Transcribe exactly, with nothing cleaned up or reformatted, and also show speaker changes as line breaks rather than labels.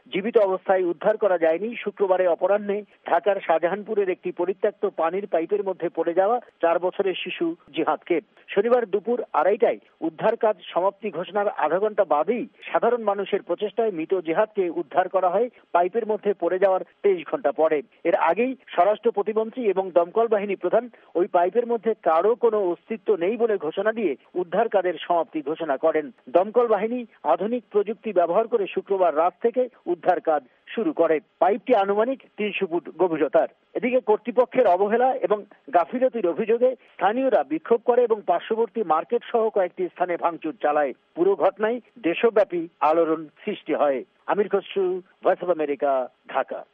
জীবিত অবস্থায় উদ্ধার করা যায়নি। শুক্রবারে অপরাহ্নে ঢাকার শাহজাহানপুরের একটি পরিত্যক্ত পানির পাইপের মধ্যে পড়ে যাওয়া চার বছরের শিশু জিহাদকে। শনিবার দুপুর আড়াইটায় উদ্ধার কাজ সমাপ্তি ঘোষণার আধা ঘন্টা বাদেই সাধারণ মানুষের প্রচেষ্টায় মৃত জিহাদকে উদ্ধার করা হয় পাইপের মধ্যে পড়ে যাওয়ার তেইশ ঘন্টা পরে। এর আগেই স্বরাষ্ট্র প্রতিমন্ত্রী এবং দমকল বাহিনী প্রধান ওই পাইপের মধ্যে কারো কোনো অস্তিত্ব নেই বলে ঘোষণা দিয়ে উদ্ধার কাজের সমাপ্তি ঘোষণা করেন। দমকল বাহিনী আধুনিক প্রযুক্তি ব্যবহার করে শুক্রবার রাত থেকে উদ্ধার কাজ শুরু করে। পাইপটি আনুমানিক তিনশো ফুট গভীরতার। এদিকে কর্তৃপক্ষের অবহেলা এবং গাফিলতির অভিযোগে স্থানীয়রা বিক্ষোভ করে এবং পার্শ্ববর্তী মার্কেট সহ কয়েকটি স্থানে ভাঙচুর চালায়। পুরো ঘটনায় দেশব্যাপী আলোড়ন সৃষ্টি হয়। Amir Khasru, voice of America, Dhaka.